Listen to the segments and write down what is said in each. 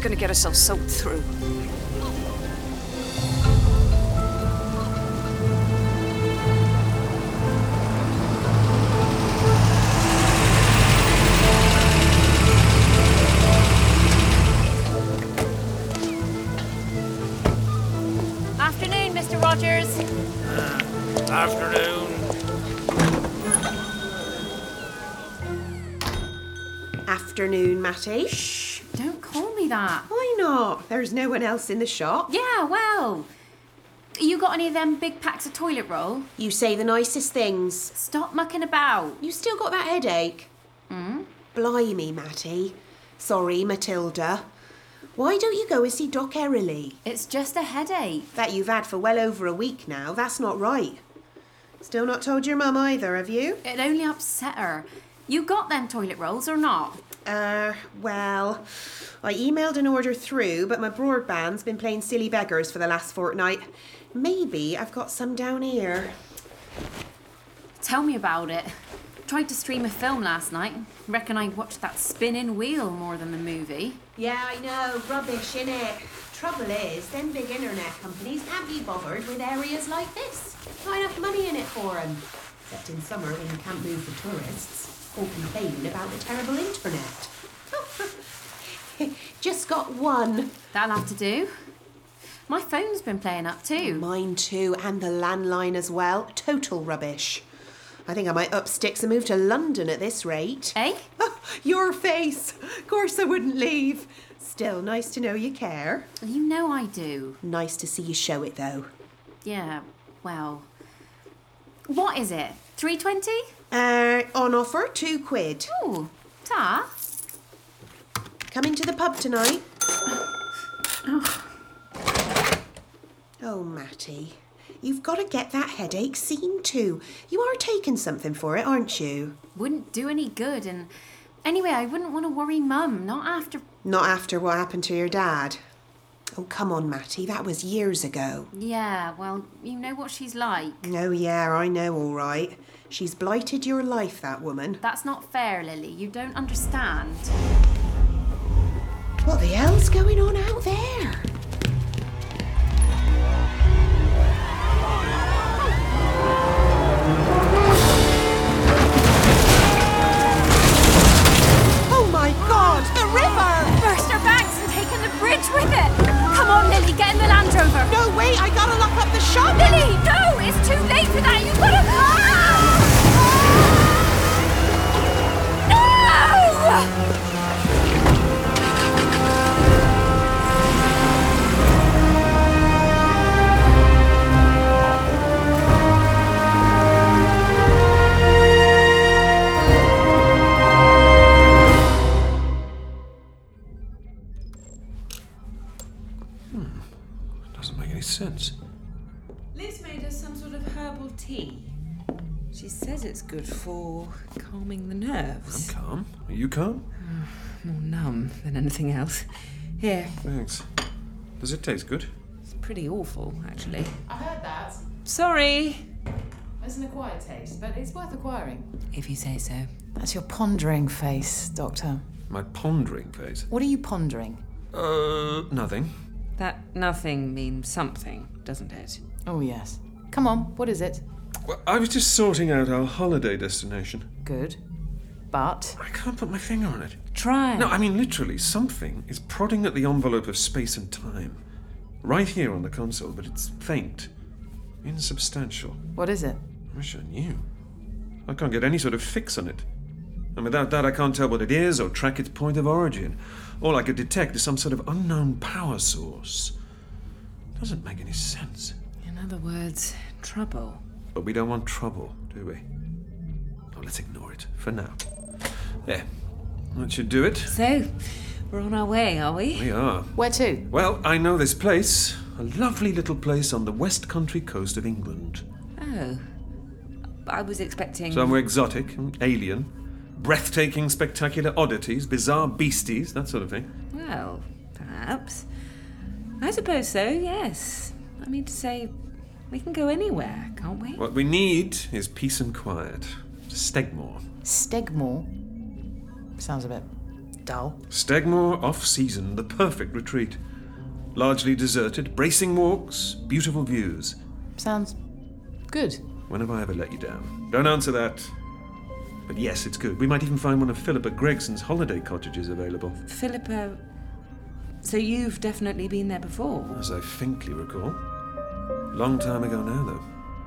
going to get herself soaked through. Afternoon, Mr. Rogers. Afternoon. Afternoon, Matty. Shh, don't call me that. Why not? There's no one else in the shop. Yeah, well, you got any of them big packs of toilet roll? You say the nicest things. Stop mucking about. You still got that headache? Blimey, Matty. Sorry, Matilda. Why don't you go and see Doc Erroley? It's just a headache. That you've had for well over a week now. That's not right. Still not told your mum either, have you? It only upset her. You got them toilet rolls or not? Well, I emailed an order through, but my broadband's been playing silly beggars for the last fortnight. Maybe I've got some down here. Tell me about it. Tried to stream a film last night. Reckon I watched that spinning wheel more than the movie. Yeah, I know. Rubbish, innit? Trouble is, them big internet companies can't be bothered with areas like this. Not enough money in it for 'em. Except in summer when you can't move for tourists. All complaining about the terrible internet. Just got one. That'll have to do. My phone's been playing up too. Mine too, and the landline as well. Total rubbish. I think I might up sticks and move to London at this rate. Eh? Oh, your face. Of course I wouldn't leave. Still, nice to know you care. You know I do. Nice to see you show it, though. Yeah, well... What is it? 320? On offer, £2. Oh, ta. Coming to the pub tonight? Oh, Matty. You've got to get that headache seen to. You are taking something for it, aren't you? Wouldn't do any good, and... Anyway, I wouldn't want to worry Mum, not after... Not after what happened to your dad. Oh, come on, Matty, that was years ago. Yeah, well, you know what she's like. Oh, yeah, I know, all right. She's blighted your life, that woman. That's not fair, Lily. You don't understand. What the hell's going on out there? Oh my God, the river! Burst her banks and taken the bridge with it! Come on, Lily, get in the Land Rover! No, wait, I gotta lock up the shop! Lily, no! It's too late for that! You've got to... No! Doesn't make any sense. Liz made us some sort of herbal tea. She says it's good for calming the nerves. I'm calm. Are you calm? More numb than anything else. Here, Thanks. Does it taste good? it's pretty awful, actually. I heard that. Sorry. It's an acquired taste, but it's worth acquiring. If you say so. That's your pondering face, Doctor. My pondering face. What are you pondering? Nothing. That nothing means something, doesn't it? Oh, yes. Come on, what is it? Well, I was just sorting out our holiday destination. Good. But... I can't put my finger on it. Try. No, I mean literally, something is prodding at the envelope of space and time. Right here on the console, but it's faint. Insubstantial. what is it? I wish I knew. I can't get any sort of fix on it. And without that, I can't tell what it is or track its point of origin. All I could detect is some sort of unknown power source. Doesn't make any sense. In other words, trouble. But we don't want trouble, do we? Oh, let's ignore it for now. There. That should do it. So, we're on our way, are we? We are. Where to? Well, I know this place. A lovely little place on the west country coast of England. Oh. I was expecting... Somewhere exotic and alien. Breathtaking, spectacular oddities, bizarre beasties, that sort of thing. Well, perhaps. I suppose so, yes. I mean to say, we can go anywhere, can't we? What we need is peace and quiet. Stegmore. Stegmore? Sounds a bit dull. Stegmore off-season, the perfect retreat. Largely deserted, bracing walks, beautiful views. Sounds good. When have I ever let you down? Don't answer that. But yes, it's good. We might even find one of Philippa Gregson's holiday cottages available. Philippa. So you've definitely been there before? As I faintly recall. Long time ago now, though.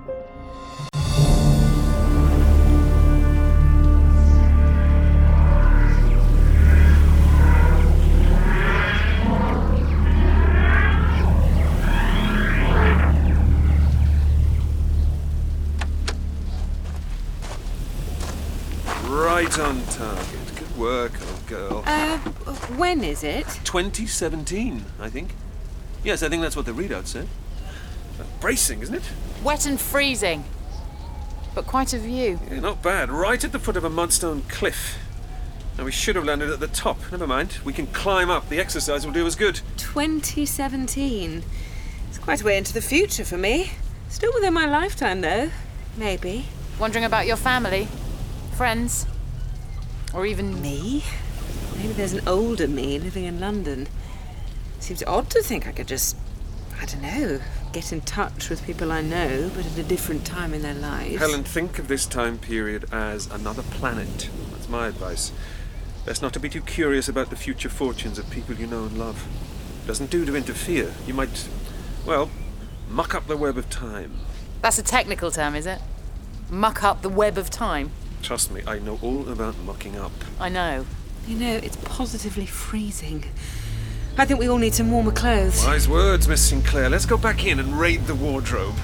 Right on target. Good work, old girl. When is it? 2017, I think. Yes, I think that's what the readout said. Bracing, isn't it? Wet and freezing. But quite a view. Yeah, not bad. Right at the foot of a mudstone cliff. Now, we should have landed at the top. Never mind. We can climb up. The exercise will do us good. 2017. It's quite a way into the future for me. Still within my lifetime, though. Maybe. Wondering about your family? Friends? Or even Me? Maybe there's an older me living in London. Seems odd to think I could just, I don't know, get in touch with people I know, but at a different time in their lives. Helen, think of this time period as another planet. That's my advice. Best not to be too curious about the future fortunes of people you know and love. Doesn't do to interfere. You might, well, muck up the web of time. That's a technical term, is it? Muck up the web of time. Trust me, I know all about mucking up. I know. You know, it's positively freezing. I think we all need some warmer clothes. Wise words, Miss Sinclair. Let's go back in and raid the wardrobe.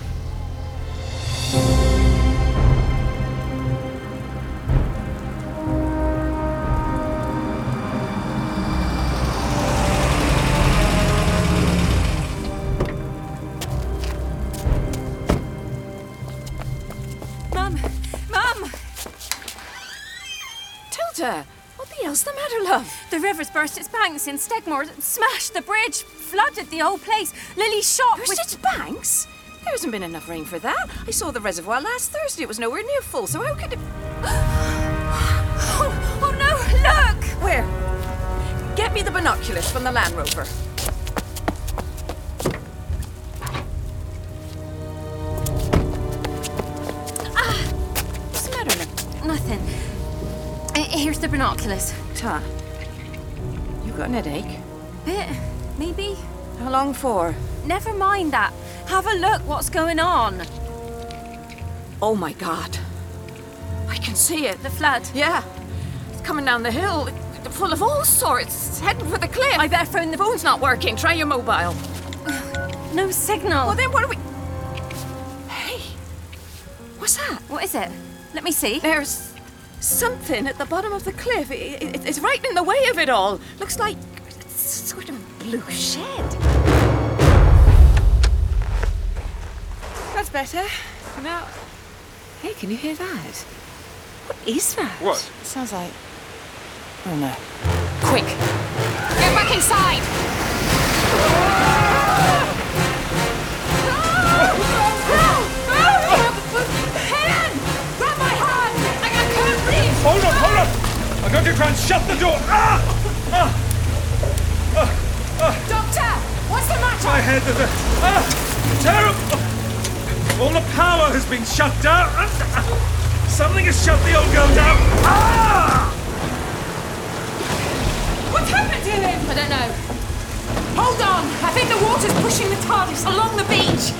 Mum! Tilda, what the hell's the matter, love? The river's burst its banks in Stegmore, smashed the bridge, flooded the whole place. Lily's shop Burst was... its banks? There hasn't been enough rain for that. I saw the reservoir last Thursday. It was nowhere near full, so how could it... Oh no, look! Where? Get me the binoculars from the Land Rover. What's the matter, love? Nothing. Here's the binoculars. Ta, you got an headache? Bit, maybe? How long for? Never mind that. Have a look what's going on. Oh my God. I can see it. The flood. Yeah. It's coming down the hill. Full of all sorts. It's heading for the cliff. I better phone the... phone's not working. Try your mobile. No signal. Well, then what are we... Hey. What's that? What is it? Let me see. There's something at the bottom of the cliff. It's right in the way of it all. Looks like sort of a blue shed. That's better. Now, hey, can you hear that? What is that? What? Sounds like... Oh no. Quick! Get back inside! Helen! Grab my hand! I can't breathe! Hold on! I'm going to try and shut the door! Doctor! What's the matter? My head is terrible! All the power has been shut down! Something has shut the old girl down! What's happened to him? I don't know. Hold on! I think the water's pushing the TARDIS along the beach!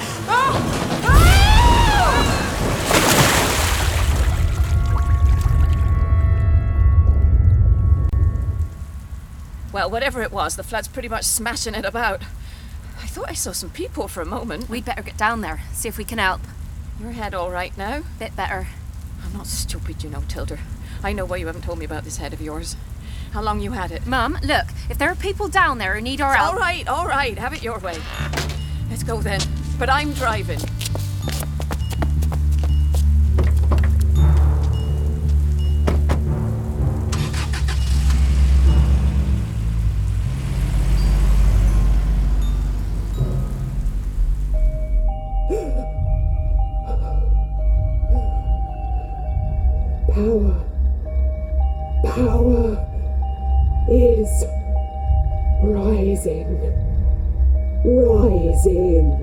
Well, whatever it was, the flood's pretty much smashing it about. I thought I saw some people for a moment. We'd better get down there, see if we can help. Your head all right now? Bit better. I'm not stupid, you know, Tilda. I know why you haven't told me about this head of yours. How long you had it? Mum, look, if there are people down there who need our help... All right, have it your way. Let's go then. But I'm driving. Power Amazing!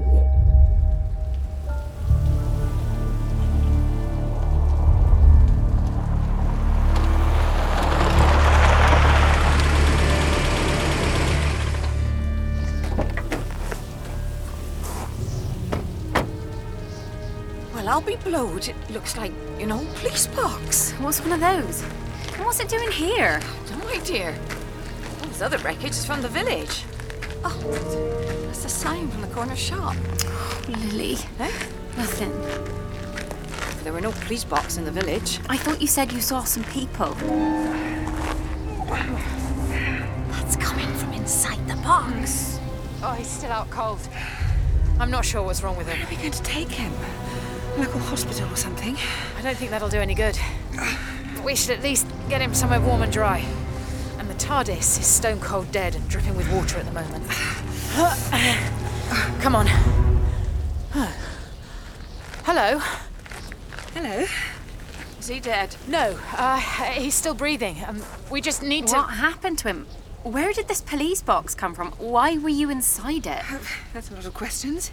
Well, I'll be blowed. It looks like, police box. What's one of those? And what's it doing here? No idea. All this other wreckage is from the village. Oh, that's a sign from the corner shop. Lily. Eh? Nothing. There were no police box in the village. I thought you said you saw some people. That's coming from inside the box. Oh, he's still out cold. I'm not sure what's wrong with him. We're going to take him. Local hospital or something. I don't think that'll do any good. We should at least get him somewhere warm and dry. And the TARDIS is stone cold dead and dripping with water at the moment. Come on. Hello? Hello. Is he dead? No, he's still breathing. We just need to... What happened to him? Where did this police box come from? Why were you inside it? That's a lot of questions.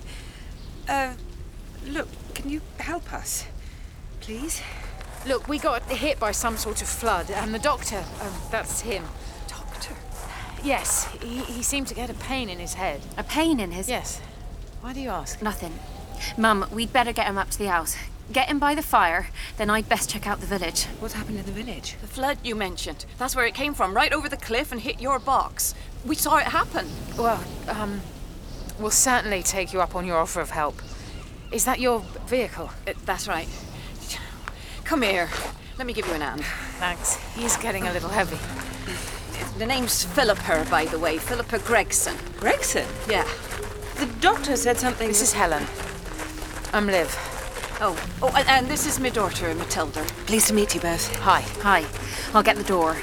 Look, can you help us? Please? Look, we got hit by some sort of flood, and the doctor, that's him. Doctor? Yes, he seemed to get a pain in his head. A pain in his... Yes. Why do you ask? Nothing. Mum, we'd better get him up to the house. Get him by the fire, then I'd best check out the village. What happened in the village? The flood you mentioned. That's where it came from, right over the cliff and hit your box. We saw it happen. Well, we'll certainly take you up on your offer of help. Is that your vehicle? That's right. Come here. Let me give you an hand. Thanks. He's getting a little heavy. The name's Philippa, by the way. Philippa Gregson. Gregson? Yeah. The doctor said something... This is Helen. I'm Liv. Oh, and this is my daughter, Matilda. Pleased to meet you both. Hi. Hi. I'll get the door.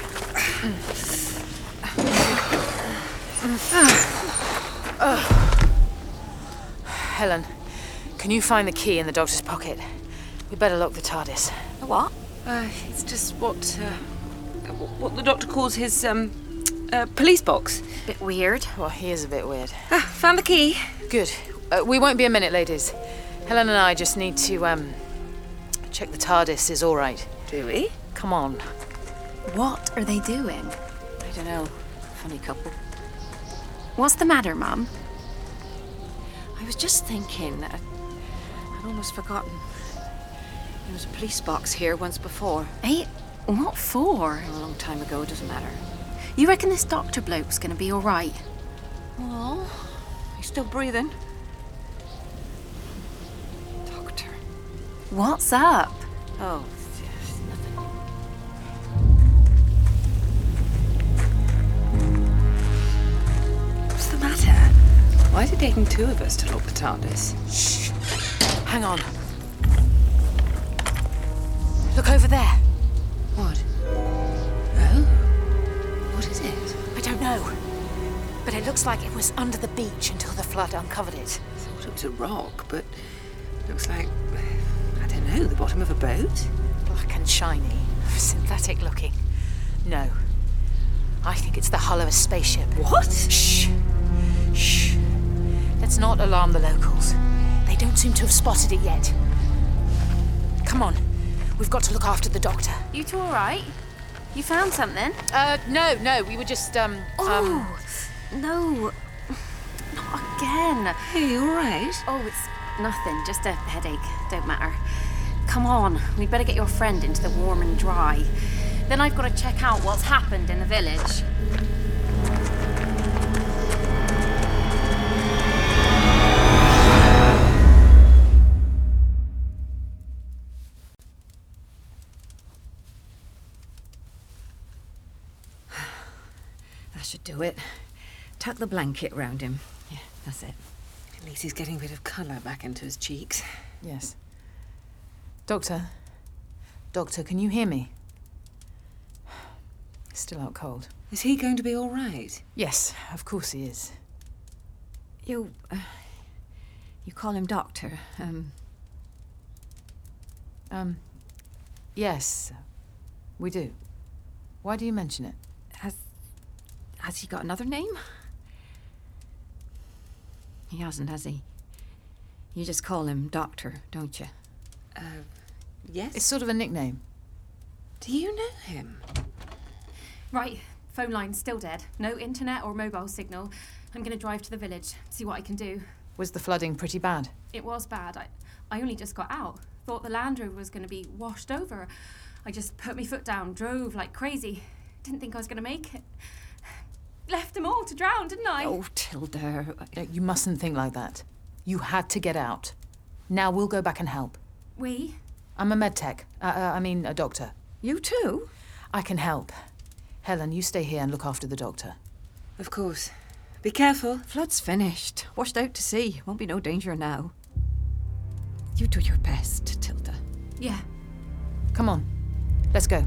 Helen, can you find the key in the doctor's pocket? We better lock the TARDIS. What? It's just what the doctor calls his, police box. Bit weird. Well, he is a bit weird. Found the key. Good. We won't be a minute, ladies. Helen and I just need to, check the TARDIS is all right. Do we? Come on. What are they doing? I don't know. Funny couple. What's the matter, Mum? I was just thinking. I'd almost forgotten. There was a police box here once before. Hey, what for? A long time ago, it doesn't matter. You reckon this doctor bloke's gonna be all right? Oh, he's still breathing. Doctor. What's up? Oh, yes, nothing. What's the matter? Why is it taking two of us to lock the TARDIS? Shh. Hang on. Look over there. What? Oh? What is it? I don't know. But it looks like it was under the beach until the flood uncovered it. I thought it was a rock, but looks like, I don't know, the bottom of a boat? Black and shiny. Synthetic looking. No. I think it's the hull of a spaceship. What? Shh. Shh. Let's not alarm the locals. They don't seem to have spotted it yet. Come on. We've got to look after the doctor. You two all right? You found something? No. We were just, Oh, no. Not again. Hey, you all right? Oh, it's nothing. Just a headache. Don't matter. Come on. We'd better get your friend into the warm and dry. Then I've got to check out what's happened in the village. That should do it. Tuck the blanket round him. Yeah, that's it. At least he's getting a bit of colour back into his cheeks. Yes. Doctor, can you hear me? Still out cold. Is he going to be all right? Yes, of course he is. You call him Doctor, Yes, we do. Why do you mention it? Has he got another name? He hasn't, has he? You just call him Doctor, don't you? Yes? It's sort of a nickname. Do you know him? Right, phone line's still dead. No internet or mobile signal. I'm going to drive to the village, see what I can do. Was the flooding pretty bad? It was bad. I only just got out. Thought the Land Rover was going to be washed over. I just put my foot down, drove like crazy. Didn't think I was going to make it. Left them all to drown, didn't I? Oh, Tilda. You mustn't think like that. You had to get out. Now we'll go back and help. We? I'm a med tech. I mean, a doctor. You too? I can help. Helen, you stay here and look after the doctor. Of course. Be careful. Flood's finished. Washed out to sea. Won't be no danger now. You do your best, Tilda. Yeah. Come on. Let's go.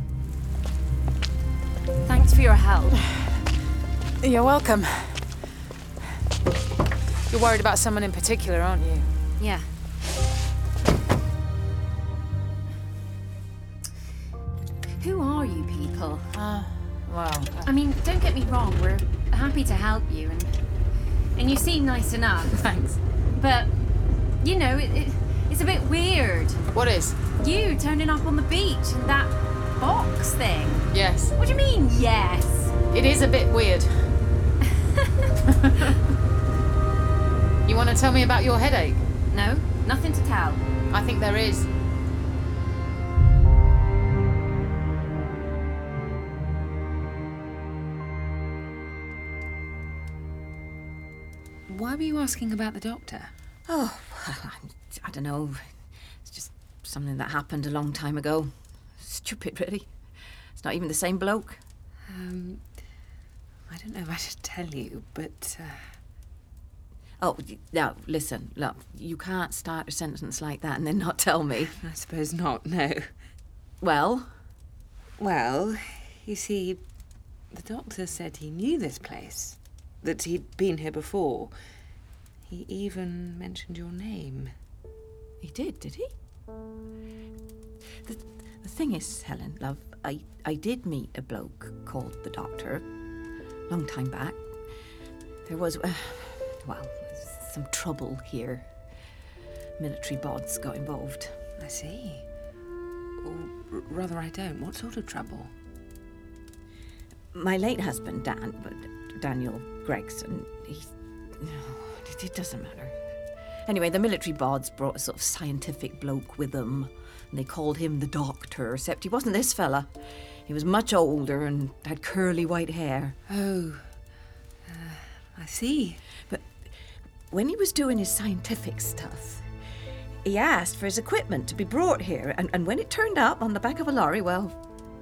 Thanks for your help. You're welcome. You're worried about someone in particular, aren't you? Yeah. Who are you people? Well, I mean, don't get me wrong, we're happy to help you, and you seem nice enough. thanks. But, you know, it's a bit weird. What is? You turning up on the beach and that box thing. Yes. What do you mean, yes? It is a bit weird. You want to tell me about your headache? No, nothing to tell. I think there is. Why were you asking about the doctor? Oh, well, I don't know. It's just something that happened a long time ago. Stupid, really. It's not even the same bloke. I don't know if I should tell you, but... Oh, now, listen, look, you can't start a sentence like that and then not tell me. I suppose not, no. Well? Well, you see, the doctor said he knew this place, that he'd been here before. He even mentioned your name. He did he? The thing is, Helen, love, I did meet a bloke called the Doctor, long time back. There was, some trouble here. Military bods got involved. I see. Or rather, I don't. What sort of trouble? My late husband, Daniel Gregson, it doesn't matter. Anyway, the military bods brought a sort of scientific bloke with them, and they called him the Doctor, except he wasn't this fella. He was much older and had curly white hair. Oh, I see. But when he was doing his scientific stuff, he asked for his equipment to be brought here, and when it turned up on the back of a lorry, well,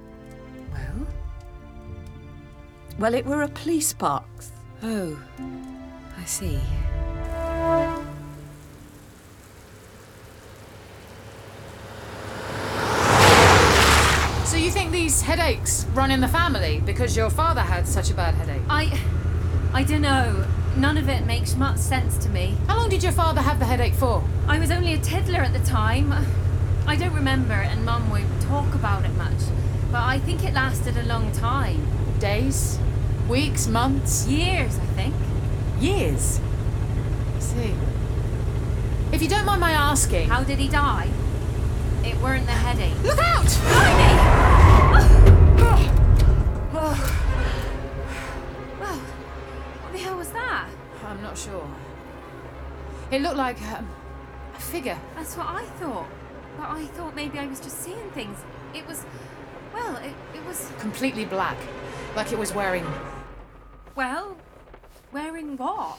it were a police box. Oh, I see. So you think these headaches run in the family because your father had such a bad headache? I don't know. None of it makes much sense to me. How long did your father have the headache for? I was only a tiddler at the time. I don't remember, and Mum would talk about it much. But I think it lasted a long time. Days? Weeks? Months? Years, I think. Years? I see. If you don't mind my asking... How did he die? It weren't the headache. Look out! Well, what the hell was that? I'm not sure. It looked like a figure. That's what I thought. But I thought maybe I was just seeing things. It was... Well, it was... Completely black. Like it was wearing... Well, wearing what?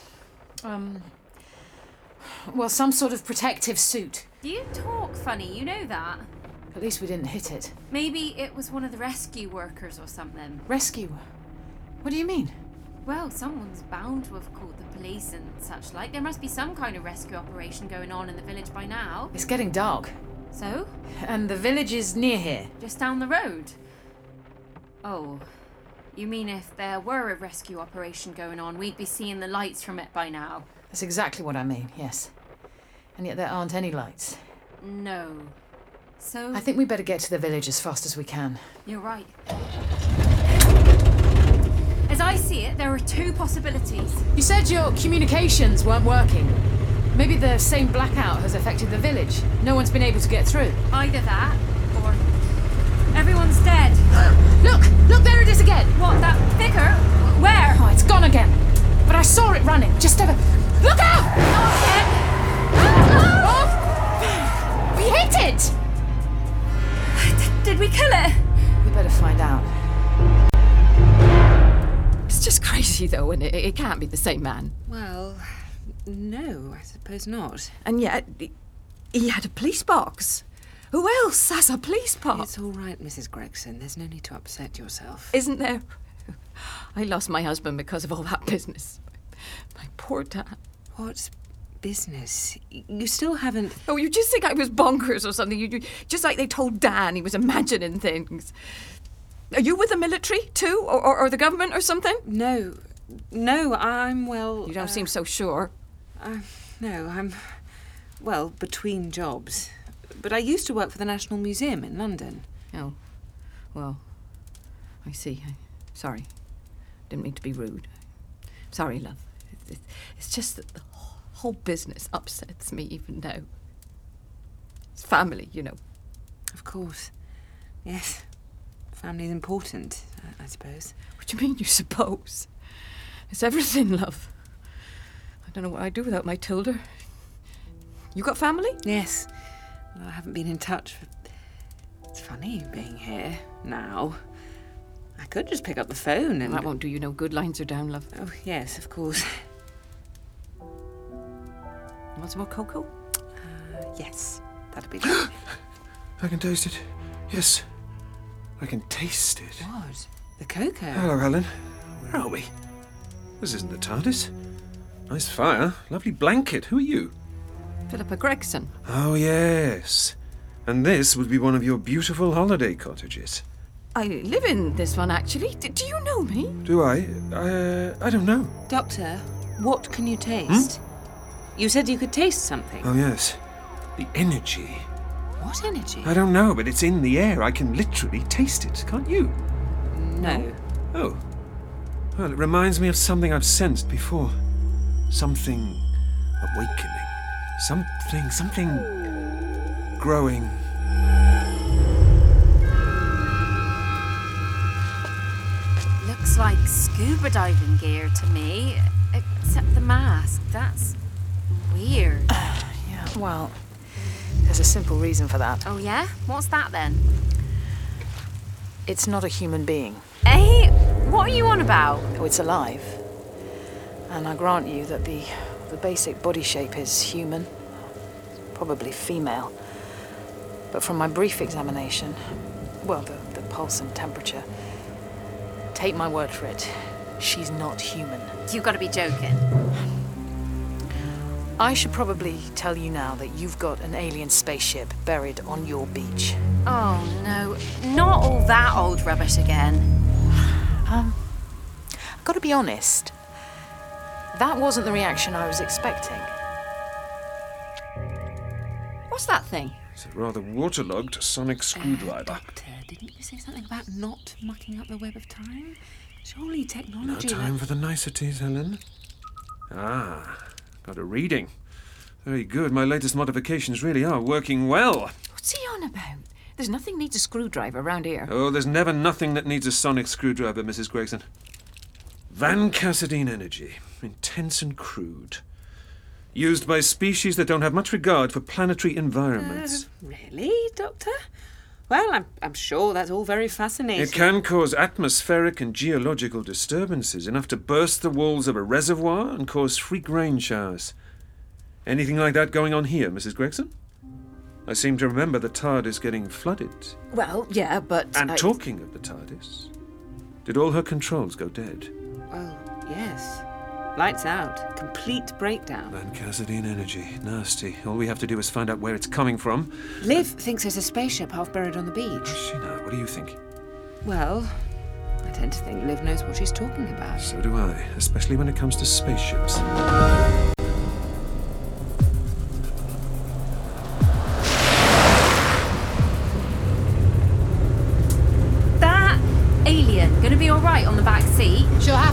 Well, some sort of protective suit. You talk funny, you know that. At least we didn't hit it. Maybe it was one of the rescue workers or something. Rescue? What do you mean? Well, someone's bound to have called the police and such like. There must be some kind of rescue operation going on in the village by now. It's getting dark. So? And the village is near here. Just down the road? Oh. You mean if there were a rescue operation going on, we'd be seeing the lights from it by now? That's exactly what I mean, yes. And yet there aren't any lights. No. So... I think we better get to the village as fast as we can. You're right. As I see it, there are two possibilities. You said your communications weren't working. Maybe the same blackout has affected the village. No one's been able to get through. Either that, or everyone's dead. Look, there it is again. What, that vicar? Where? Oh, it's gone again. But I saw it running. Just over. Look out! Oh, we hit it! Did we kill it? We better find out. It's just crazy, though, and it can't be the same man. Well, no, I suppose not. And yet, he had a police box. Who else has a police box? It's all right, Mrs. Gregson. There's no need to upset yourself. Isn't there? I lost my husband because of all that business. My poor dad. What business? You still haven't... Oh, you just think I was bonkers or something. You just like they told Dan he was imagining things. Are you with the military, too? Or the government or something? No, I'm, well... You don't seem so sure. No, I'm, well, between jobs. But I used to work for the National Museum in London. Oh, well, I see. Sorry. Didn't mean to be rude. Sorry, love. It's just that the whole business upsets me even now. It's family, you know. Of course. Yes. Family's important, I suppose. What do you mean, you suppose? It's everything, love. I don't know what I'd do without my Tilda. You got family? Yes. Well, I haven't been in touch for... It's funny being here now. I could just pick up the phone and... That won't do you no good. Lines are down, love. Oh, yes, of course. Want some more cocoa? Yes. That'd be good. I can taste it. Yes. I can taste it. What? The cocoa? Hello, Helen. Where are we? This isn't the TARDIS. Nice fire. Lovely blanket. Who are you? Philippa Gregson. Oh, yes. And this would be one of your beautiful holiday cottages. I live in this one, actually. Do you know me? Do I? I don't know. Doctor, what can you taste? You said you could taste something. Oh, yes. The energy. What energy? I don't know, but it's in the air. I can literally taste it, can't you? No. Oh. Well, it reminds me of something I've sensed before. Something awakening. Something growing. Looks like scuba diving gear to me, except the mask. That's weird. Yeah, well, there's a simple reason for that. Oh yeah? What's that then? It's not a human being. Eh? What are you on about? Oh, it's alive. And I grant you that the basic body shape is human, probably female. But from my brief examination, well, the pulse and temperature, take my word for it, she's not human. You've got to be joking. I should probably tell you now that you've got an alien spaceship buried on your beach. Oh no, not all that old rubbish again. I've got to be honest, that wasn't the reaction I was expecting. What's that thing? It's a rather waterlogged sonic screwdriver. Doctor, didn't you say something about not mucking up the web of time? Surely No technology... time for the niceties, Helen. Ah, got a reading. Very good. My latest modifications really are working well. What's he on about? There's nothing needs a screwdriver around here. Oh, there's never nothing that needs a sonic screwdriver, Mrs. Gregson. Van Cassadine energy. Intense and crude. Used by species that don't have much regard for planetary environments. Really, Doctor? Well, I'm sure that's all very fascinating. It can cause atmospheric and geological disturbances, enough to burst the walls of a reservoir and cause freak rain showers. Anything like that going on here, Mrs. Gregson? I seem to remember the TARDIS getting flooded. Well, yeah, but... And talking of the TARDIS, did all her controls go dead? Well, yes. Lights out. Complete breakdown. Van Cassadine energy. Nasty. All we have to do is find out where it's coming from. Liv thinks there's a spaceship half buried on the beach. Does she know? What do you think? Well, I tend to think Liv knows what she's talking about. So do I, especially when it comes to spaceships. That alien gonna be all right on the back seat? She'll have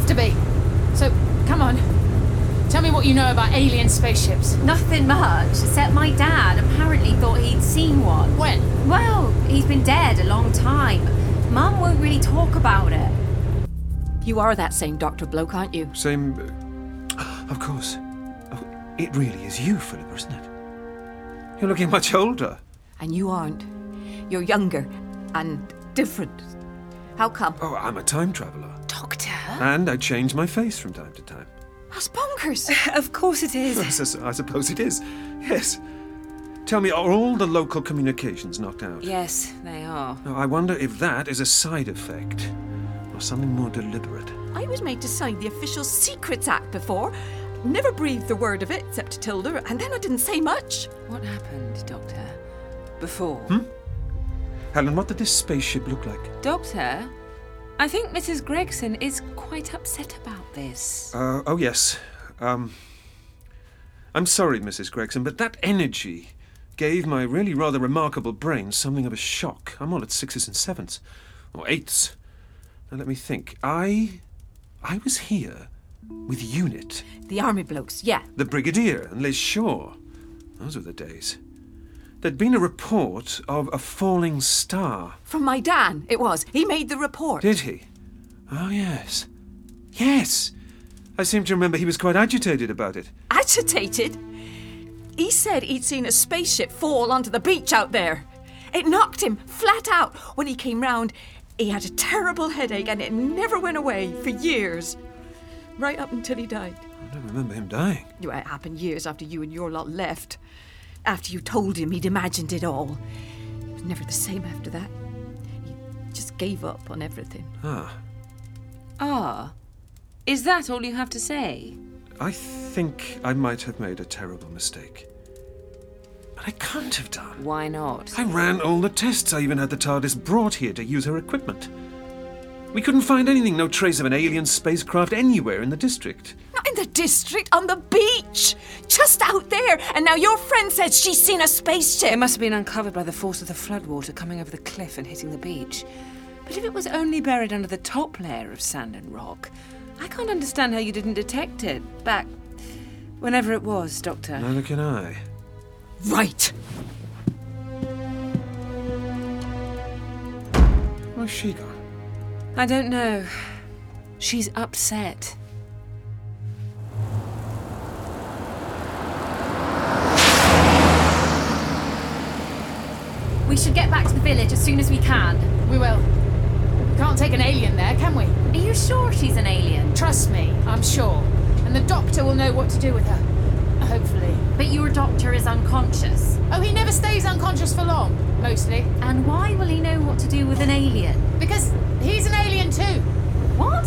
you know about alien spaceships? Nothing much, except my dad apparently thought he'd seen one. When? Well, he's been dead a long time. Mum won't really talk about it. You are that same Dr. Bloke, aren't you? Same. Of course. Oh, it really is you, Philippa, isn't it? You're looking much older. And you aren't. You're younger and different. How come? Oh, I'm a time traveller. Doctor? And I change my face from time to time. That's bonkers. Of course it is. Yes, I suppose it is. Yes. Tell me, are all the local communications knocked out? Yes, they are. Now, I wonder if that is a side effect or something more deliberate. I was made to sign the Official Secrets Act before. Never breathed a word of it except to Tilda, and then I didn't say much. What happened, Doctor? Before? Helen, what did this spaceship look like? Doctor, I think Mrs. Gregson is quite upset about this. Oh, yes. I'm sorry, Mrs. Gregson, but that energy gave my really rather remarkable brain something of a shock. I'm all at 6s and 7s. Or 8s. Now, let me think. I was here with UNIT. The army blokes, yeah. The Brigadier and Liz Shaw. Those were the days. There'd been a report of a falling star. From my Dan, it was. He made the report. Did he? Oh, yes. Yes! I seem to remember he was quite agitated about it. Agitated? He said he'd seen a spaceship fall onto the beach out there. It knocked him flat out. When he came round, he had a terrible headache and it never went away for years. Right up until he died. I don't remember him dying. It happened years after you and your lot left. After you told him he'd imagined it all. He was never the same after that. He just gave up on everything. Ah. Is that all you have to say? I think I might have made a terrible mistake. But I can't have done. Why not? I ran all the tests. I even had the TARDIS brought here to use her equipment. We couldn't find anything, no trace of an alien spacecraft anywhere in the district. Not in the district, on the beach! Just out there! And now your friend says she's seen a spaceship! It must have been uncovered by the force of the floodwater coming over the cliff and hitting the beach. But if it was only buried under the top layer of sand and rock, I can't understand how you didn't detect it back whenever it was, Doctor. Neither can I. Right! Where's she gone? I don't know. She's upset. We should get back to the village as soon as we can. We will. Can't take an alien there, can we? Are you sure she's an alien? Trust me, I'm sure. And the doctor will know what to do with her. Hopefully. But your doctor is unconscious. Oh, he never stays unconscious for long, mostly. And why will he know what to do with an alien? Because he's an alien too. What?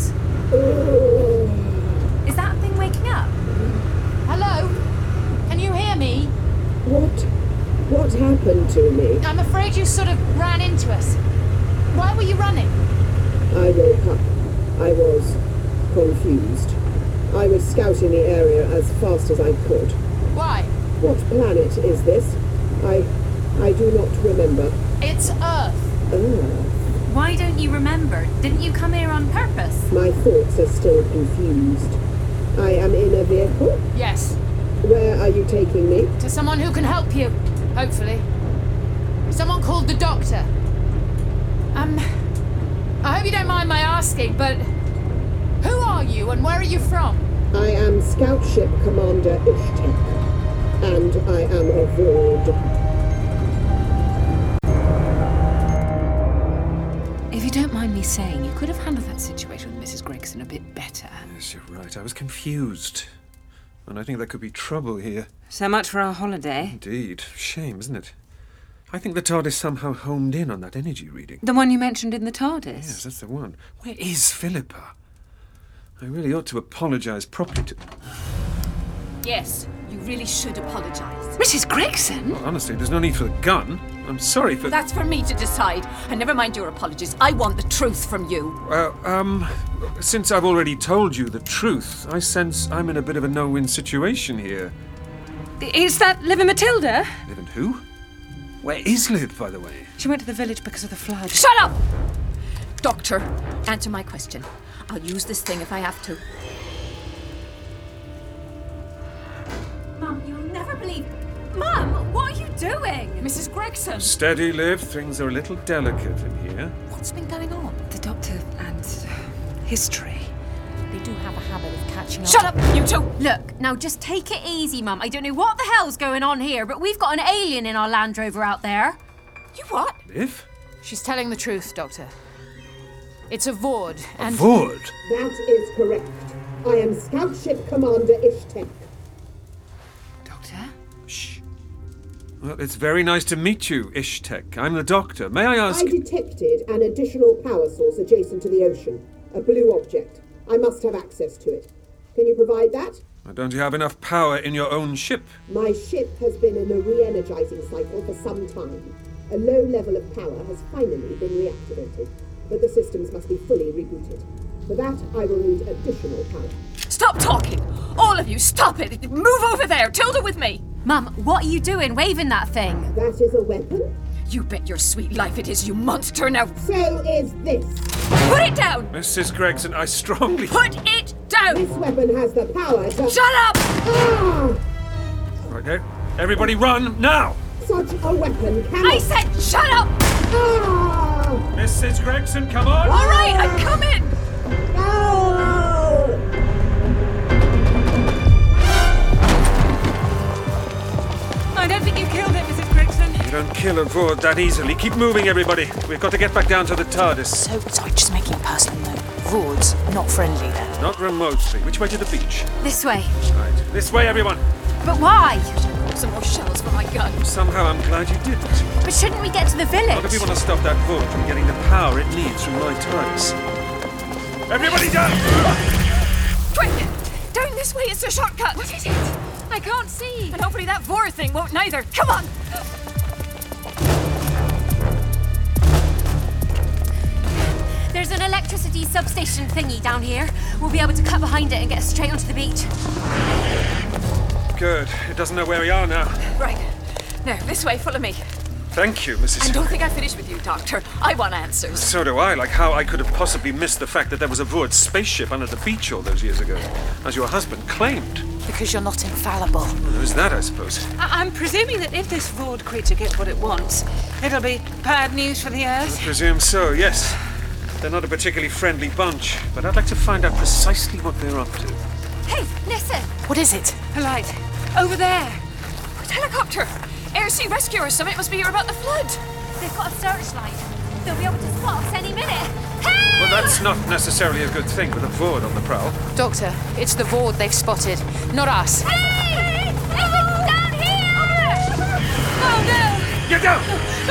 Is that thing waking up? Hello? Can you hear me? What happened to me? I'm afraid you sort of ran into us. Why were you running? I woke up. I was confused. I was scouting the area as fast as I could. Why? What planet is this? I do not remember. It's Earth. Ah, Why don't you remember? Didn't you come here on purpose? my thoughts are still confused. I am in a vehicle. Yes. Where are you taking me? To someone who can help you. Hopefully. Someone called the doctor. I hope you don't mind my asking, but who are you and where are you from? I am Scout Ship Commander Ishtek, and I am a Vord. If you don't mind me saying, you could have handled that situation with Mrs. Gregson a bit better. Yes, you're right. I was confused. And I think there could be trouble here. So much for our holiday. Indeed. Shame, isn't it? I think the TARDIS somehow homed in on that energy reading. The one you mentioned in the TARDIS? Yes, that's the one. Where is Philippa? I really ought to apologise properly to... Yes, you really should apologise. Mrs. Gregson? Well, honestly, there's no need for the gun. I'm sorry for... That's for me to decide. And never mind your apologies. I want the truth from you. Since I've already told you the truth, I sense I'm in a bit of a no-win situation here. Is that Liv and Matilda? Liv and who? Where is Liv, by the way? She went to the village because of the flood. Shut up! Doctor, answer my question. I'll use this thing if I have to. doing? Mrs. Gregson! Steady, Liv. Things are a little delicate in here. What's been going on? The doctor and history. They do have a habit of catching up. Shut up, you two! Look, now just take it easy, Mum. I don't know what the hell's going on here, but we've got an alien in our Land Rover out there. You what? Liv? She's telling the truth, Doctor. It's a Vord, and... Vord? That is correct. I am Scout Ship Commander Ishtek. Doctor? Shh. Well, it's very nice to meet you, Ishtek. I'm the doctor. May I ask... I detected an additional power source adjacent to the ocean. A blue object. I must have access to it. Can you provide that? Don't you have enough power in your own ship? My ship has been in a re-energizing cycle for some time. A low level of power has finally been reactivated, but the systems must be fully rebooted. For that, I will need additional power. Stop talking! All of you, stop it! Move over there! Tilda with me! Mum, what are you doing waving that thing? That is a weapon? You bet your sweet life it is, you monster! Now So is this. put it down! Mrs. Gregson, I strongly... Put it down! This weapon has the power to... Shut up! Ah! Okay, everybody run, now! Such a weapon cannot... I said shut up! Ah! Mrs. Gregson, come on! All right, I'm coming! No! I don't think you killed it, Mrs. Gregson. You don't kill a Vord that easily. Keep moving, everybody. We've got to get back down to the TARDIS. So, sorry, just making it personal note. Vords, not friendly then. Not remotely. Which way to the beach? This way. Right. This way, everyone. But why? Some more shells for my gun. Somehow I'm glad you didn't. But shouldn't we get to the village? Not if we want to stop that Vord from getting the power it needs from my TARDIS. Everybody down! Quick! Down this way, it's a shortcut! What is it? I can't see. And hopefully that Vor thing won't neither. Come on! There's an electricity substation thingy down here. We'll be able to cut behind it and get straight onto the beach. Good. It doesn't know where we are now. Right. Now, this way, follow me. Thank you, Mrs. And don't think I finished with you, Doctor. I want answers. So do I, like how I could have possibly missed the fact that there was a Vord spaceship under the beach all those years ago, as your husband claimed. Because you're not infallible. Well, there's that, I suppose. I'm presuming that if this Vord creature gets what it wants, it'll be bad news for the Earth. I presume so, yes. They're not a particularly friendly bunch, but I'd like to find out precisely what they're up to. Hey, listen. What is it? A light. Over there. Helicopter! Air Sea Rescue or something. It must be here about the flood. They've got a searchlight. They'll be able to spot us any minute. Hey! Well, that's not necessarily a good thing with a Vord on the prowl. Doctor, it's the Vord they've spotted, not us. Hey! It's down here! Oh no! Get down!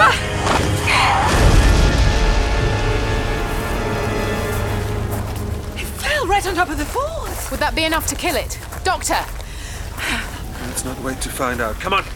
It fell right on top of the Vord. Would that be enough to kill it? Doctor! Let's not wait to find out. Come on.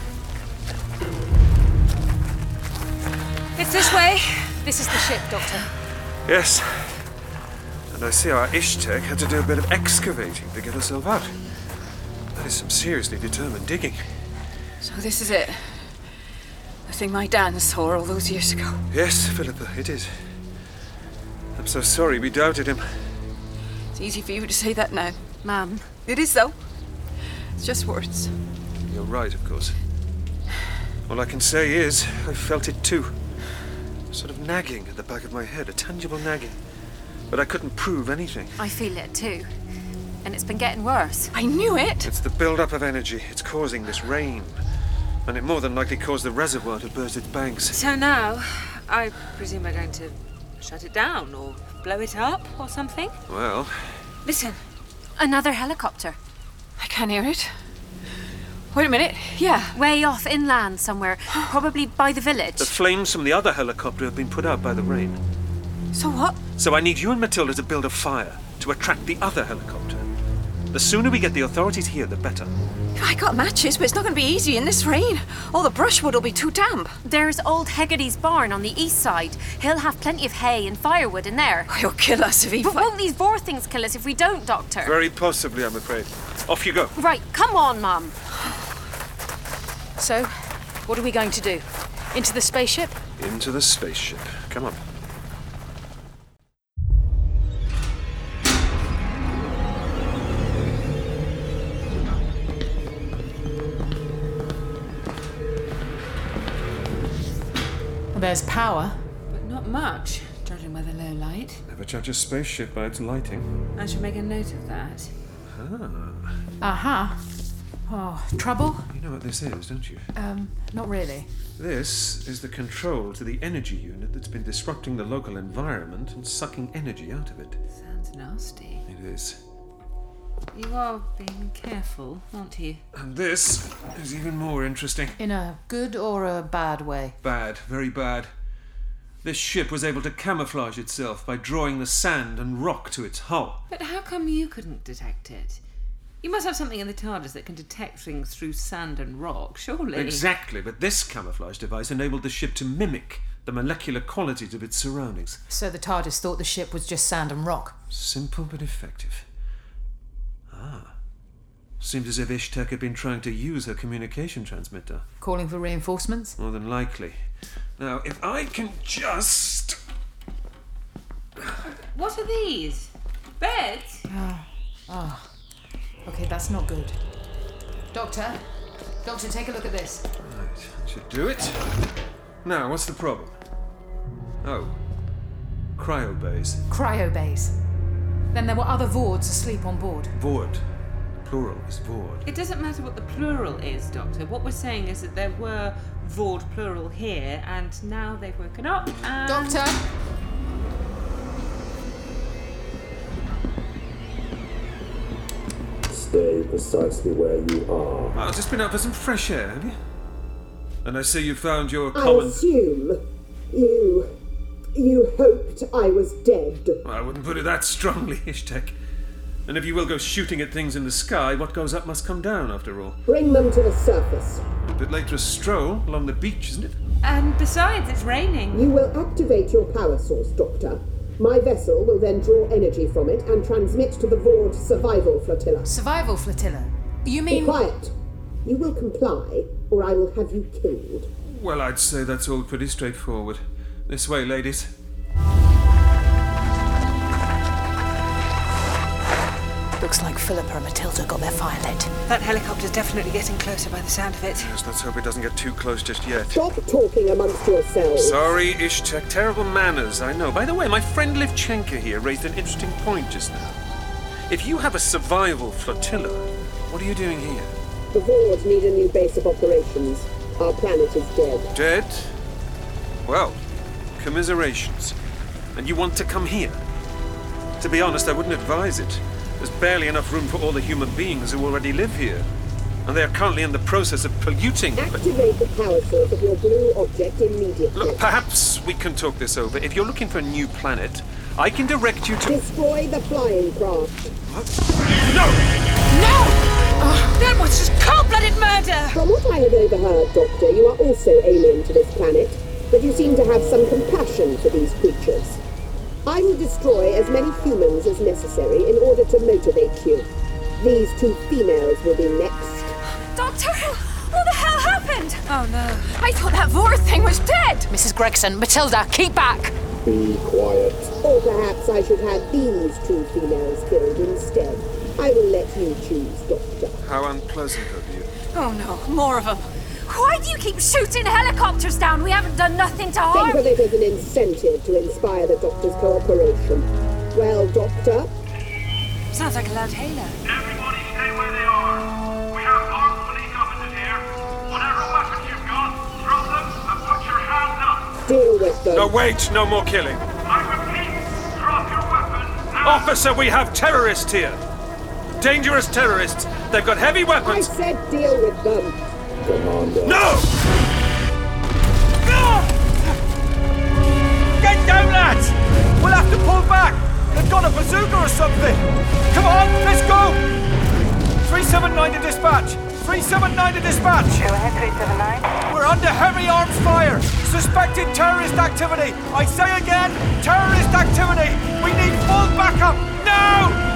It's this way. This is the ship, Doctor. Yes. And I see our Ishtek had to do a bit of excavating to get herself out. That is some seriously determined digging. So this is it. The thing my Dan saw all those years ago. Yes, Philippa, it is. I'm so sorry we doubted him. It's easy for you to say that now. Mum. It is, though. It's just words. You're right, of course. All I can say is, I felt it too. Sort of nagging at the back of my head, a tangible nagging. But I couldn't prove anything. I feel it too. And it's been getting worse. I knew it! It's the build-up of energy. It's causing this rain. And it more than likely caused the reservoir to burst its banks. So now, I presume we're going to shut it down or blow it up or something? Well, Listen. Another helicopter. I can't hear it. Wait a minute. Yeah. Way off inland somewhere. Probably by the village. the flames from the other helicopter have been put out by the rain. So what? So I need you and Matilda to build a fire to attract the other helicopter. The sooner we get the authorities here, the better. I got matches, but it's not going to be easy in this rain. All the brushwood will be too damp. There's old Hegarty's barn on the east side. He'll have plenty of hay and firewood in there. He'll kill us if he... But won't these Vor things kill us if we don't, Doctor? Very possibly, I'm afraid. Off you go. Right, come on, Mum. So, what are we going to do? Into the spaceship? Into the spaceship. Come on. Well, there's power. But not much, judging by the low light. Never judge a spaceship by its lighting. I shall make a note of that. Aha. Oh, trouble? You know what this is, don't you? Not really. This is the control to the energy unit that's been disrupting the local environment and sucking energy out of it. Sounds nasty. It is. You are being careful, aren't you? And this is even more interesting. In a good or a bad way? Bad, very bad. This ship was able to camouflage itself by drawing the sand and rock to its hull. But how come you couldn't detect it? You must have something in the TARDIS that can detect things through sand and rock, surely. Exactly, but this camouflage device enabled the ship to mimic the molecular qualities of its surroundings. So the TARDIS thought the ship was just sand and rock? Simple but effective. Seemed as if Ishtek had been trying to use her communication transmitter. Calling for reinforcements? More than likely. Now, if I can just... What are these? Beds? Okay, that's not good. Doctor, take a look at this. Right, should do it. Now, what's the problem? Oh. Cryo bays. Cryo bays. Then there were other Vords asleep on board. Vord. Plural is Vord. It doesn't matter what the plural is, Doctor. What we're saying is that there were Vord plural here, and now they've woken up and... Doctor! Stay precisely where you are. I've just been out for some fresh air, have you? And I see you found your I common... assume you hoped I was dead. Well, I wouldn't put it that strongly, Ishtek. And if you will go shooting at things in the sky, what goes up must come down, after all. Bring them to the surface. A bit late for a stroll along the beach, isn't it? And besides, it's raining. You will activate your power source, Doctor. My vessel will then draw energy from it and transmit to the Vord survival flotilla. Survival flotilla? You Be mean... quiet. You will comply, or I will have you killed. Well, I'd say that's all pretty straightforward. This way, ladies. Looks like Philippa and Matilda got their fire lit. That helicopter's definitely getting closer by the sound of it. Yes, let's hope it doesn't get too close just yet. Stop talking amongst yourselves. Sorry, Ishtek. Terrible manners, I know. By the way, my friend Livchenko here raised an interesting point just now. If you have a survival flotilla, what are you doing here? The Vord need a new base of operations. Our planet is dead. Dead? Well, commiserations. And you want to come here? To be honest, I wouldn't advise it. There's barely enough room for all the human beings who already live here. And they are currently in the process of polluting. Activate the power source of your blue object immediately. Look, perhaps we can talk this over. If you're looking for a new planet, I can direct you to... Destroy the flying craft. What? No! That was just cold-blooded murder! From what I have overheard, Doctor, you are also alien to this planet, but you seem to have some compassion for these creatures. I will destroy as many humans as necessary in order to motivate you. These two females will be next. Doctor, what the hell happened? Oh no. I thought that Vord thing was dead. Mrs. Gregson, Matilda, keep back! Be quiet. Or perhaps I should have these two females killed instead. I will let you choose, Doctor. How unpleasant of you. Oh no, more of them. Why do you keep shooting helicopters down? We haven't done nothing to harm. Think of it as an incentive to inspire the Doctor's cooperation. Well, Doctor? Sounds like a loud hailer. Everybody stay where they are. We have armed police officers here. Whatever weapons you've got, throw them and put your hands up. Deal with them. No, wait! No more killing. I repeat, drop your weapons now. Officer, we have terrorists here. Dangerous terrorists. They've got heavy I weapons. said deal with them. Commander. No! Get down, lads! We'll have to pull back. They've got a bazooka or something. Come on, let's go. 379 to dispatch. 379 to dispatch. Go ahead, 379. We're under heavy arms fire. Suspected terrorist activity. I say again, terrorist activity. We need full backup. No!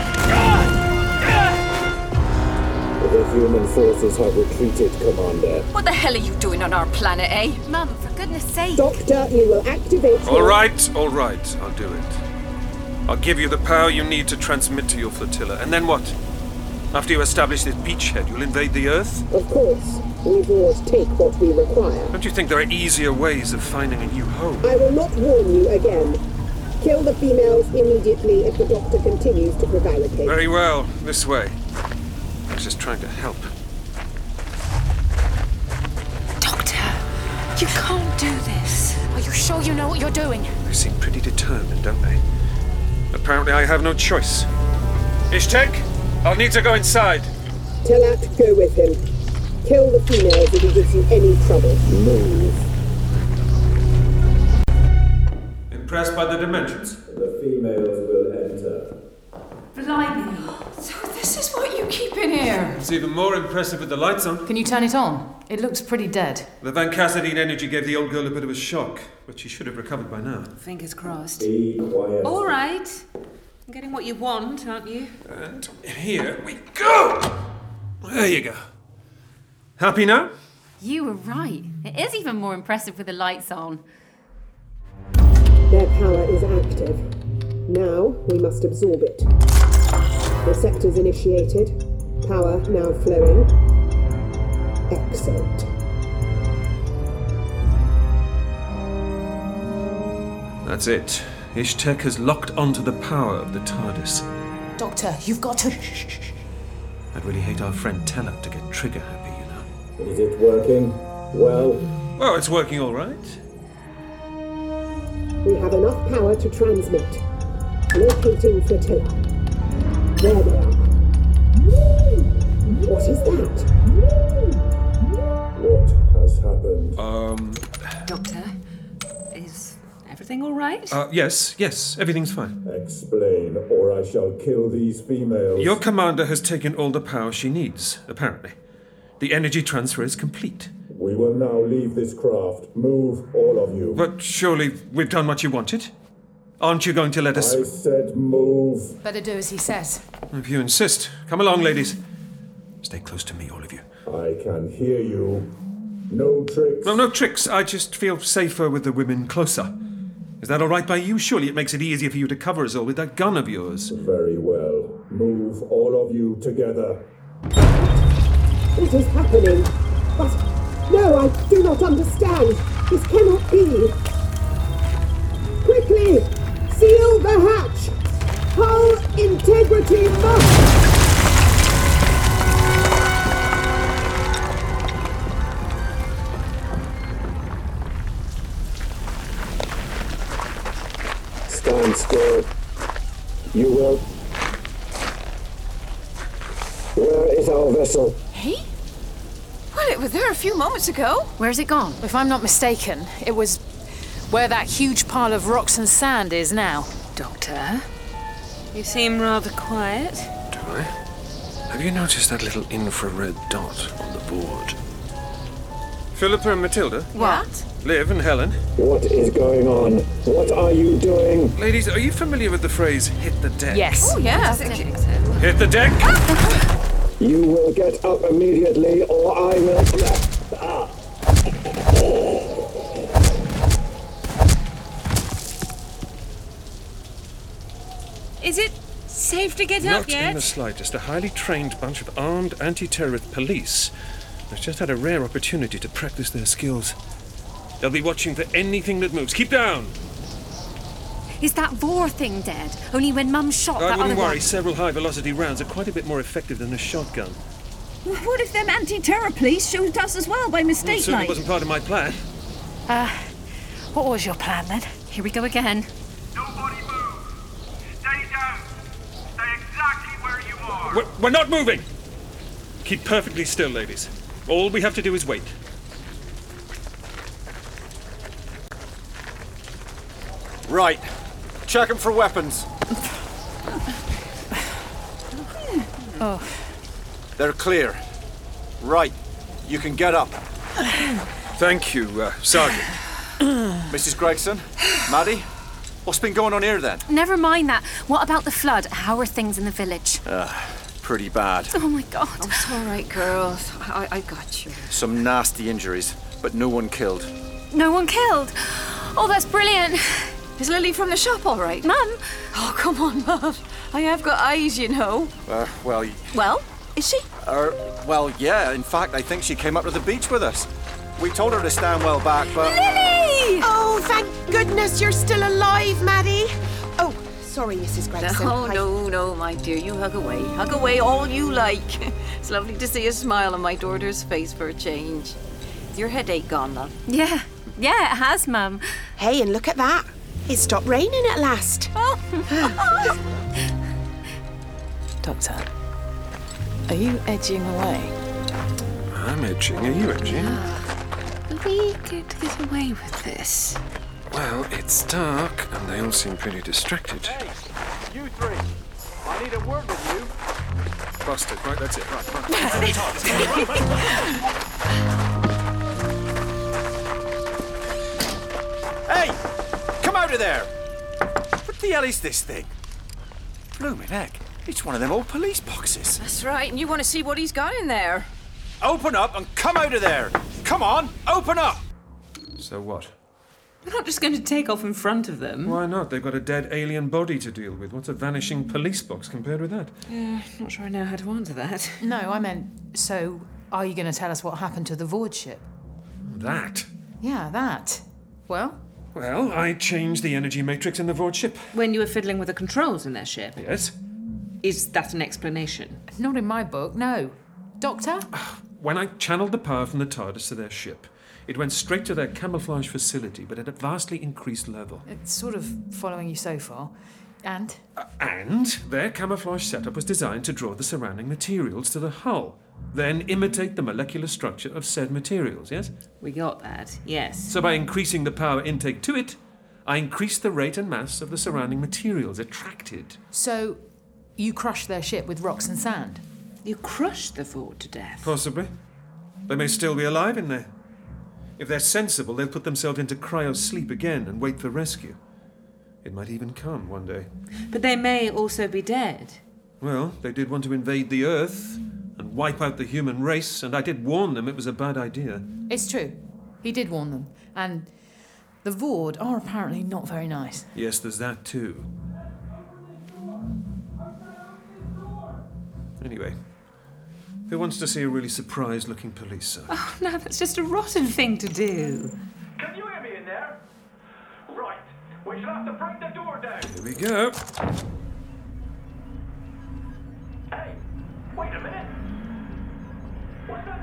The human forces have retreated, Commander. What the hell are you doing on our planet, eh? Mum, for goodness sake. Doctor, you will activate All right, I'll do it. I'll give you the power you need to transmit to your flotilla. And then what? After you establish this beachhead, you'll invade the Earth? Of course. We won't take what we require. Don't you think there are easier ways of finding a new home? I will not warn you again. Kill the females immediately if the doctor continues to prevaricate. Very well. This way. I was just trying to help. Doctor, you can't do this. Are you sure you know what you're doing? They seem pretty determined, don't they? Apparently I have no choice. Ishtek, I'll need to go inside. Talat, go with him. Kill the females if he gives you any trouble. Move. Impressed by the dimensions? The females will enter. Blimey. So this is what you keep in here? It's even more impressive with the lights on. Can you turn it on? It looks pretty dead. The Van Cassadine energy gave the old girl a bit of a shock, but she should have recovered by now. Fingers crossed. Be quiet. All right. You're getting what you want, aren't you? And here we go! There you go. Happy now? You were right. It is even more impressive with the lights on. Their power is active. Now we must absorb it. Receptors initiated. Power now flowing. Excellent. That's it. Ishtek has locked onto the power of the TARDIS. Doctor, you've got to... I'd really hate our friend Teller to get trigger happy, you know. Is it working? Well, Well, it's working all right. We have enough power to transmit. Locating flotilla. There they are. What is that? what has happened? Doctor, is everything all right? Yes, everything's fine. Explain, or I shall kill these females. Your commander has taken all the power she needs, apparently. The energy transfer is complete. We will now leave this craft. Move, all of you. But surely we've done what you wanted? Aren't you going to let us... I said move. Better do as he says. If you insist. Come along, ladies. Stay close to me, all of you. I can hear you. No tricks. No tricks. I just feel safer with the women closer. Is that all right by you? Surely it makes it easier for you to cover us all with that gun of yours. Very well. Move, all of you, together. What is happening? But... No, I do not understand. This cannot be. Quickly! Seal the hatch! Hull integrity must... Stand still. You will. Where is our vessel? He? Well, it was there a few moments ago. Where's it gone? If I'm not mistaken, it was where that huge pile of rocks and sand is now. Doctor, you seem rather quiet. Do I? Have you noticed that little infrared dot on the board? Philippa and Matilda? What? Liv and Helen? What is going on? What are you doing? Ladies, are you familiar with the phrase, hit the deck? Yes. Oh, yeah. Hit the deck? You will get up immediately, or I will... Is it safe to get Not up yet? in the slightest. A highly trained bunch of armed anti-terrorist police have just had a rare opportunity to practice their skills. They'll be watching for anything that moves. Keep down! Is that Vor thing dead? Only when Mum shot that I other wouldn't worry. one. Several high-velocity rounds are quite a bit more effective than a shotgun. What if them anti-terror police shot us as well by It mistake, certainly like? wasn't part of my plan. What was your plan then? Here we go again. Nobody move. Stay down. Stay exactly where you are. We're not moving! Keep perfectly still, ladies. All we have to do is wait. Right. Check them for weapons. Oh. They're clear. Right. You can get up. Thank you, Sergeant. Mrs. Gregson? Maddie? What's been going on here then? Never mind that. What about the flood? How are things in the village? Pretty bad. Oh my god. It's all right, girls. I got you. Some nasty injuries, but no one killed. No one killed. Oh, that's brilliant. Is Lily from the shop all right? Mum. Oh, come on, Mum. I have got eyes, you know. Well, Well, is she? Well, yeah, in fact, I think she came up to the beach with us. We told her to stand well back, but... Lily! Oh, thank goodness you're still alive, Maddie. Oh, sorry, Mrs. Gregson. No, my dear, you hug away all you like. It's lovely to see a smile on my daughter's face for a change. Is your headache gone, love? Yeah, it has, Mum. Hey, and look at that. It stopped raining at last. Doctor, are you edging away? I'm edging. Are you edging? Will we get to get away with this? Well, it's dark, and they all seem pretty distracted. Hey, you three. I need a word with you. Busted. Right, that's it. Right. Hey! Come out of there! What the hell is this thing? Blooming heck. It's one of them old police boxes. That's right, and you want to see what he's got in there. Open up and come out of there! Come on, open up! So what? We're not just going to take off in front of them. Why not? They've got a dead alien body to deal with. What's a vanishing police box compared with that? Yeah, not sure I know how to answer that. No, I meant, so are you going to tell us what happened to the Vord ship? That? Yeah, that. Well? Well, I changed the energy matrix in the Vord ship. When you were fiddling with the controls in their ship? Yes. Is that an explanation? Not in my book, no. Doctor? When I channeled the power from the TARDIS to their ship, it went straight to their camouflage facility, but at a vastly increased level. It's sort of following you so far. And? And their camouflage setup was designed to draw the surrounding materials to the hull, then imitate the molecular structure of said materials, yes? We got that, yes. So by increasing the power intake to it, I increased the rate and mass of the surrounding materials attracted. So you crushed their ship with rocks and sand? You crushed the Vord to death? Possibly. They may still be alive in there. If they're sensible, they'll put themselves into cryo-sleep again and wait for rescue. It might even come one day. But they may also be dead. Well, they did want to invade the Earth and wipe out the human race, and I did warn them it was a bad idea. It's true. He did warn them. And the Vord are apparently not very nice. Yes, there's that too. Anyway, who wants to see a really surprised-looking police sergeant? Oh, no, that's just a rotten thing to do. Can you hear me in there? Right. We shall have to break the door down. Here we go. Hey, wait a minute. What's that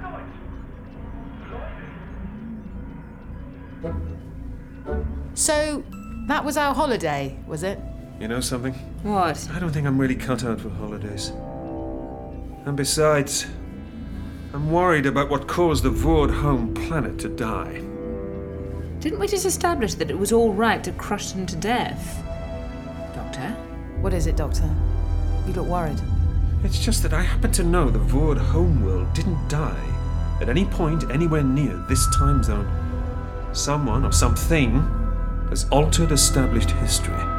noise? So, that was our holiday, was it? You know something? What? I don't think I'm really cut out for holidays. And besides, I'm worried about what caused the Vord home planet to die. Didn't we just establish that it was all right to crush them to death? Doctor? What is it, Doctor? You look worried. It's just that I happen to know the Vord homeworld didn't die at any point anywhere near this time zone. Someone or something has altered established history.